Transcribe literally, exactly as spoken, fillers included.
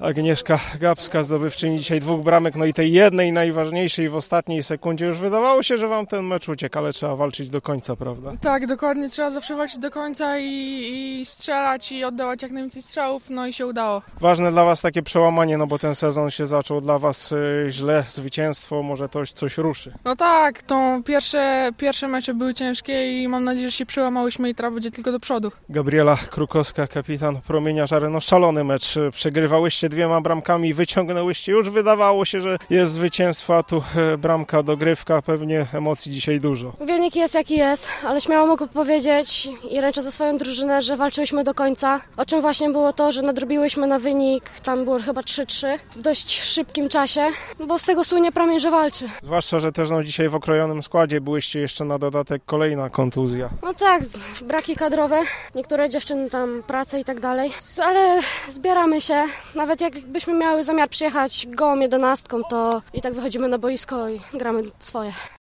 Agnieszka Gapska, zdobywczyni dzisiaj dwóch bramek, no i tej jednej najważniejszej w ostatniej sekundzie. Już wydawało się, że wam ten mecz uciekł, ale trzeba walczyć do końca, prawda? Tak, dokładnie, trzeba zawsze walczyć do końca i, i strzelać i oddawać jak najwięcej strzałów, no i się udało. Ważne dla was takie przełamanie, no bo ten sezon się zaczął dla was y, źle, zwycięstwo, może to coś ruszy. No tak, to pierwsze, pierwsze mecze były ciężkie i mam nadzieję, że się przełamałyśmy i teraz będzie tylko do przodu. Gabriela Krukowska, kapitan Promienia Żary, no szalony mecz, przegrywałyście dwiema bramkami, wyciągnęłyście, już wydawało się, że jest zwycięstwo, a tu bramka, dogrywka, pewnie emocji dzisiaj dużo. Wynik jest jaki jest, ale śmiało mogę powiedzieć i ręczę za swoją drużynę, że walczyłyśmy do końca, o czym właśnie było to, że nadrobiłyśmy na wynik, tam było chyba trzy trzy w dość szybkim czasie, bo z tego słynie Promień, że walczy. Zwłaszcza, że też no, dzisiaj w okrojonym składzie byłyście jeszcze na dodatek kolejna kontuzja. No tak, braki kadrowe, niektóre dziewczyny tam pracę i tak dalej, ale zbieramy się, nawet jakbyśmy miały zamiar przyjechać gołą jedenastką, to i tak wychodzimy na boisko i gramy swoje.